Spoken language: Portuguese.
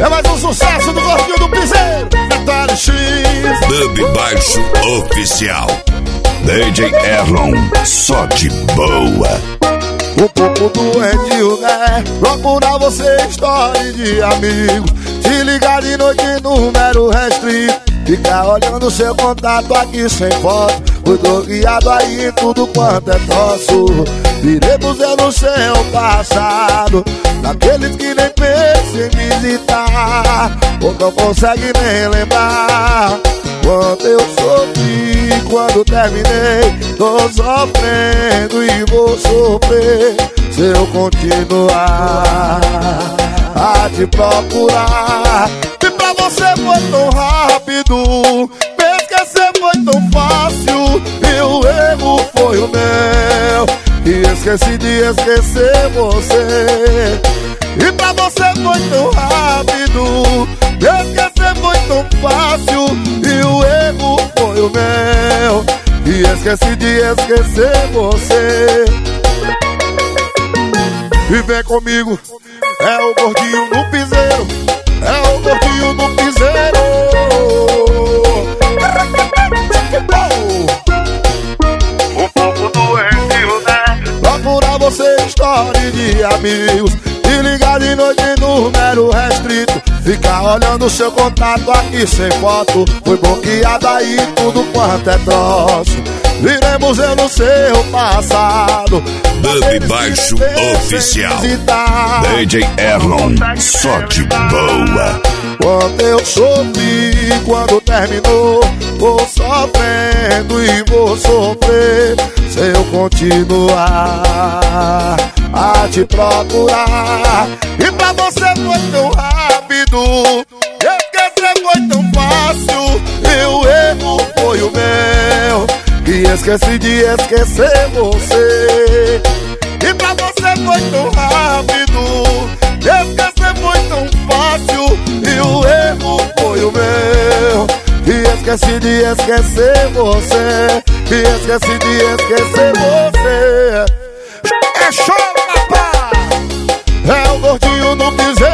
É mais um sucesso do Gordinho do Piseiro, Detalhe X. Dub Baixo Oficial. DJ Erlon, só de boa. Um pouco doentio, né? Procurar você, história de amigo. Te ligar de noite, número restrito. Ficar olhando seu contato aqui sem foto. Fui bloqueado aí em tudo quanto é nosso. Viremos no seu passado, daqueles que nem pensam em visitar, ou não consegue nem lembrar quando eu sofri, quando terminei. Tô sofrendo e vou sofrer se eu continuar a te procurar. E pra você foi tão rápido, me esquecer foi tão fácil, e o erro foi o meu, e esqueci de esquecer você. E pra você foi tão rápido, me esquecer foi tão fácil, e o erro foi o meu, e esqueci de esquecer você. E vem comigo, é o Gordinho do Piseiro, é o Gordinho do Piseiro. Um pouco doentio, né? Procurar você, história de amigos. E ligar de noite, número restrito. Ficar olhando seu contato aqui sem foto. Foi bloqueado aí tudo quanto é troço. Viremos eu no seu passado. Dub Baixo Oficial. DJ Erlon, só de boa. Quando eu sofri, quando terminou, vou sofrendo e vou sofrer se eu continuar a te procurar. E pra você foi tão rápido, esquecer foi tão fácil, e o erro foi o meu, e esqueci de esquecer você. E pra você foi tão rápido, esquecer foi tão fácil, e o erro foi o meu, e esqueci de esquecer você, e esqueci de esquecer você. É show, papai! É o Gordinho do Piseiro.